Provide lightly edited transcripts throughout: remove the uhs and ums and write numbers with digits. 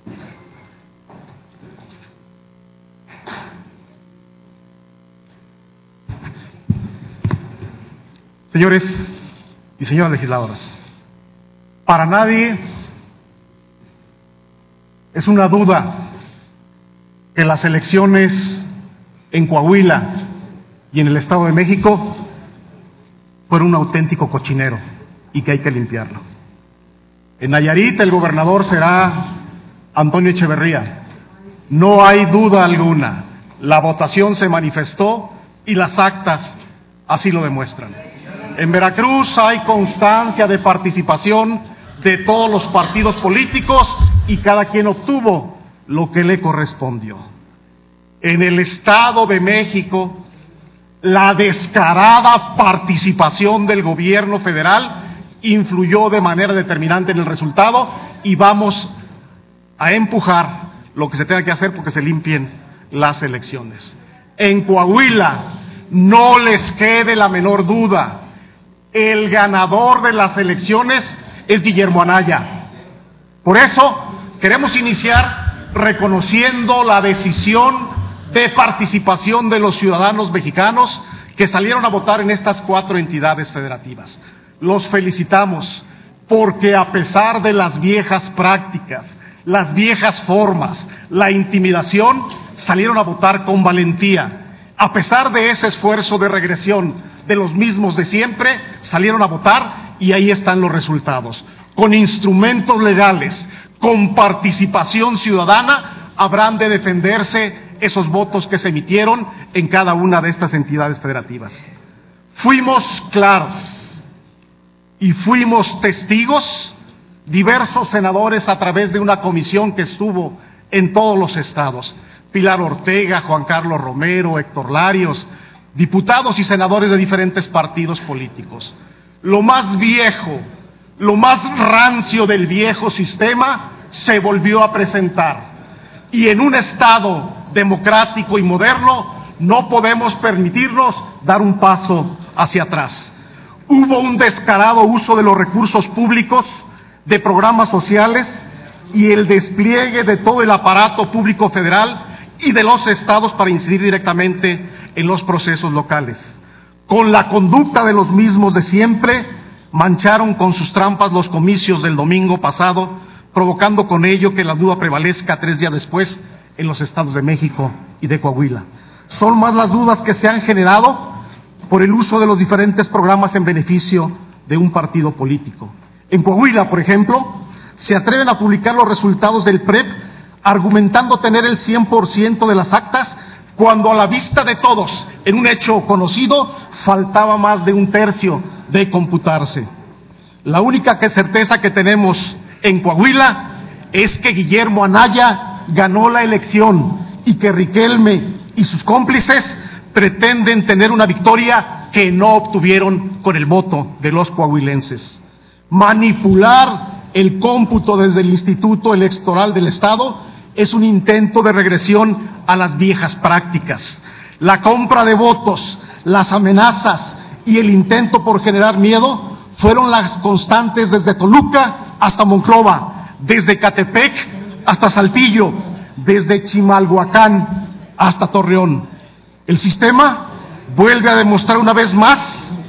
Señores y señoras legisladoras, para nadie es una duda que las elecciones en Coahuila y en el Estado de México fueron un auténtico cochinero y que hay que limpiarlo. En Nayarit el gobernador será Antonio Echeverría. No hay duda alguna. La votación se manifestó y las actas así lo demuestran. En Veracruz hay constancia de participación de todos los partidos políticos y cada quien obtuvo lo que le correspondió. En el Estado de México, la descarada participación del gobierno federal influyó de manera determinante en el resultado y vamos a empujar lo que se tenga que hacer porque se limpien las elecciones. En Coahuila, no les quede la menor duda, el ganador de las elecciones es Guillermo Anaya. Por eso queremos iniciar reconociendo la decisión de participación de los ciudadanos mexicanos que salieron a votar en estas 4 entidades federativas. Los felicitamos porque a pesar de las viejas prácticas, las viejas formas, la intimidación, salieron a votar con valentía. A pesar de ese esfuerzo de regresión de los mismos de siempre, salieron a votar y ahí están los resultados. Con instrumentos legales, con participación ciudadana, habrán de defenderse esos votos que se emitieron en cada una de estas entidades federativas. Fuimos claros y fuimos testigos, diversos senadores a través de una comisión que estuvo en todos los estados, Pilar Ortega, Juan Carlos Romero, Héctor Larios, diputados y senadores de diferentes partidos políticos. Lo más viejo, lo más rancio del viejo sistema se volvió a presentar. Y en un Estado democrático y moderno no podemos permitirnos dar un paso hacia atrás. Hubo un descarado uso de los recursos públicos, de programas sociales y el despliegue de todo el aparato público federal y de los estados para incidir directamente en los procesos locales. Con la conducta de los mismos de siempre, mancharon con sus trampas los comicios del domingo pasado, provocando con ello que la duda prevalezca 3 días después en los estados de México y de Coahuila. Son más las dudas que se han generado por el uso de los diferentes programas en beneficio de un partido político. En Coahuila, por ejemplo, se atreven a publicar los resultados del PREP argumentando tener el 100% de las actas, cuando a la vista de todos, en un hecho conocido, faltaba más de 1/3 de computarse. La única certeza que tenemos en Coahuila es que Guillermo Anaya ganó la elección y que Riquelme y sus cómplices pretenden tener una victoria que no obtuvieron con el voto de los coahuilenses. Manipular el cómputo desde el Instituto Electoral del Estado es un intento de regresión a las viejas prácticas. La compra de votos, las amenazas y el intento por generar miedo fueron las constantes desde Toluca hasta Monclova, desde Catepec hasta Saltillo, desde Chimalhuacán hasta Torreón. El sistema vuelve a demostrar una vez más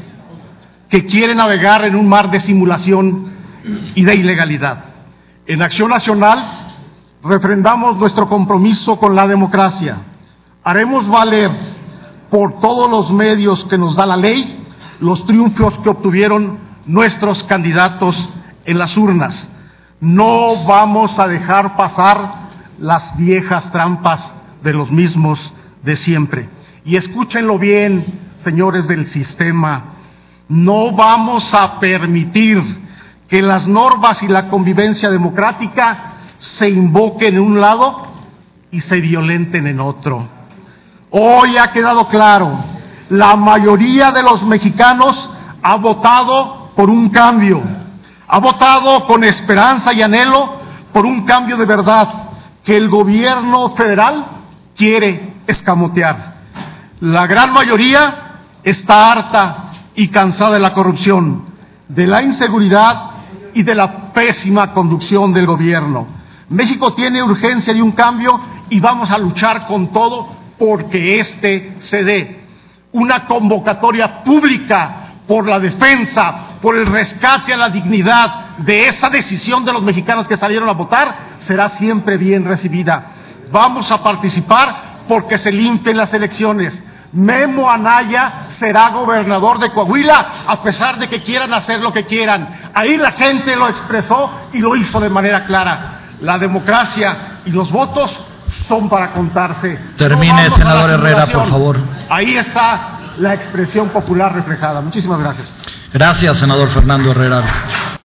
que quiere navegar en un mar de simulación y de ilegalidad. En Acción Nacional refrendamos nuestro compromiso con la democracia. Haremos valer por todos los medios que nos da la ley los triunfos que obtuvieron nuestros candidatos en las urnas. No vamos a dejar pasar las viejas trampas de los mismos de siempre. Y escúchenlo bien, señores del sistema, no vamos a permitir que las normas y la convivencia democrática se invoquen en un lado y se violenten en otro. Hoy ha quedado claro, la mayoría de los mexicanos ha votado por un cambio, ha votado con esperanza y anhelo por un cambio de verdad que el gobierno federal quiere escamotear. La gran mayoría está harta y cansada de la corrupción, de la inseguridad y de la pésima conducción del gobierno. México tiene urgencia de un cambio y vamos a luchar con todo porque este se dé. Una convocatoria pública por la defensa, por el rescate a la dignidad de esa decisión de los mexicanos que salieron a votar, será siempre bien recibida. Vamos a participar porque se limpien las elecciones. Memo Anaya será gobernador de Coahuila a pesar de que quieran hacer lo que quieran. Ahí la gente lo expresó y lo hizo de manera clara. La democracia y los votos son para contarse. Termine, senador Herrera, por favor. Ahí está la expresión popular reflejada. Muchísimas gracias. Gracias, senador Fernando Herrera.